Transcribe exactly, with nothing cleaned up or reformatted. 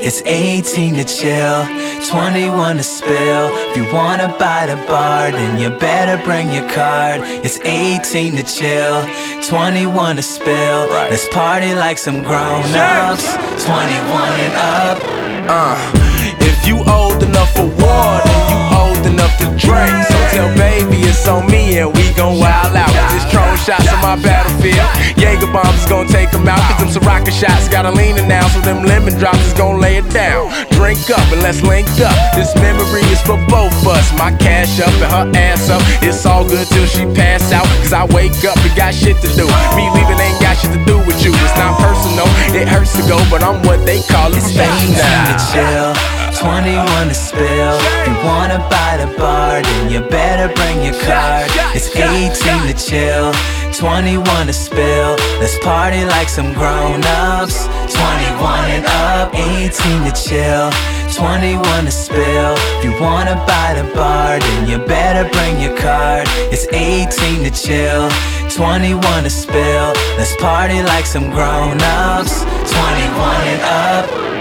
It's eighteen to chill, twenty-one to spill. If you wanna buy the bar, then you better bring your card. It's eighteen to chill, twenty-one to spill. Let's party like some grown-ups, twenty-one and up. Uh, if you old enough for war, then you old enough to drink. So tell baby it's on me and we gon' wild out. This Tron shots on my battlefield, Jaeger bombs is gon' take them out. Cause them Soraka shots gotta lean it now, so them lemon drops is gon' lay it down. Drink up and let's link up, this memory is for both of us. My cash up and her ass up, it's all good till she pass out. Cause I wake up and got shit to do. Me leaving ain't got shit to do with you. It's not personal, it hurts to go, but I'm what they call it eighteen now. to chill, twenty-one to spill. If you wanna buy the bar, then you better bring your card. It's eighteen to chill, twenty-one to spill. Let's party like some grown-ups, twenty-one and up. Eighteen to chill, twenty-one to spill. If you wanna buy the bar, then you better bring your card. It's eighteen to chill, twenty-one to spill. Let's party like some grown-ups, twenty-one and up.